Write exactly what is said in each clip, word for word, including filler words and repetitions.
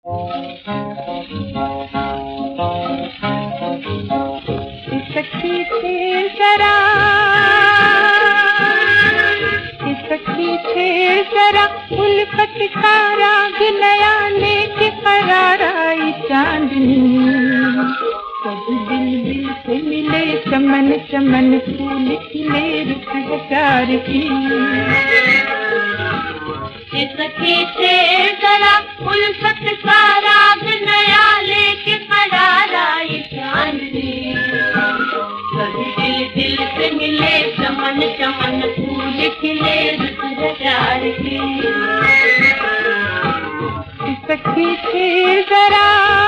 सखी थे जरा, सखी थे जरा उल्फत का राग नया लेके करार आई चांदनी। कभी दिल दिल से मिले चमन चमन फूल खिले रुत प्यार की। सखी थे जरा उल्फत का राग नया लेके करार आई चांदनी। कभी दिल दिल से मिले चमन चमन फूल खिले रुत प्यार की। सखी थे जरा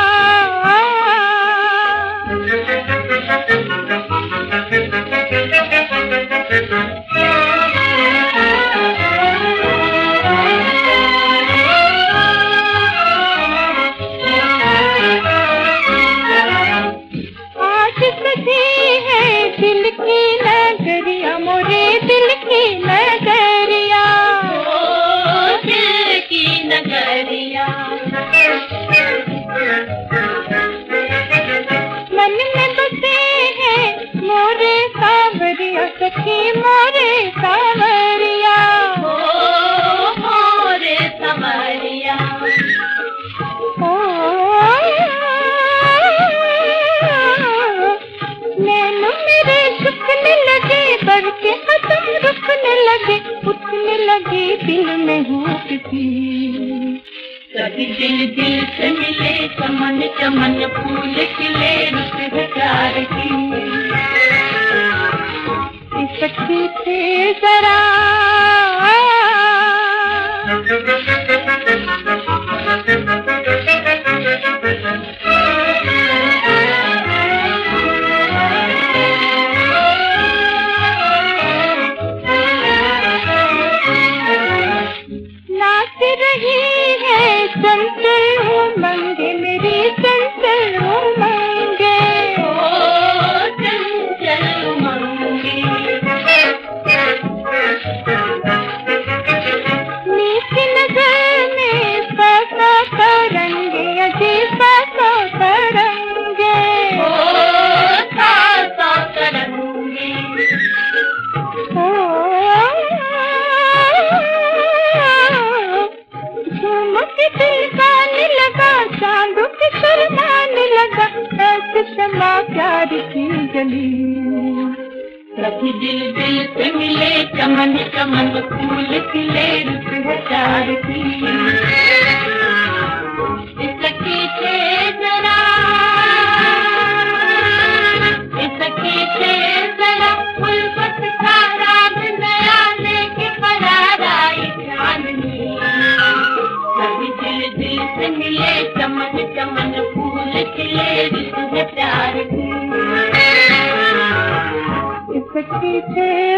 आज सजी है दिल की नगरिया मोरे दिल की नगरिया। ओ दिल की नगरिया मन में बसे हैं मोरे सावरिया सखी मोरे सावरिया। ओ मोरे सावरिया ओ नैनो मेरे झुकने लगे बढ़ के कदम रुकने लगे उठने लगे दिल में हुक थी। कभी दिल दिल से मिले चमन चमन फूल खिले रुत प्यार की। सखी थे जरा नाच रही है चंचल उमंगे मेरी चंचल उमंगे। ओ चंचल उमंगे नीची नजर में पैसा करेंगे अजीब पैसा करेंगे। ओ सासा करेंगे झूमक दिल गाने लगा चांदों के शर्माने लगा ऐसे क्षमा प्यार की गली। कभी दिल दिल से मिले चमन चमन फूल खिले रुत प्यार की। सखी थे जरा सखी थे जरा उल्फत का राग नया लेके करार आई चांदनी। कभी दिल दिल से मिले चमन चमन फूल खिले रुत प्यार की। सखी थे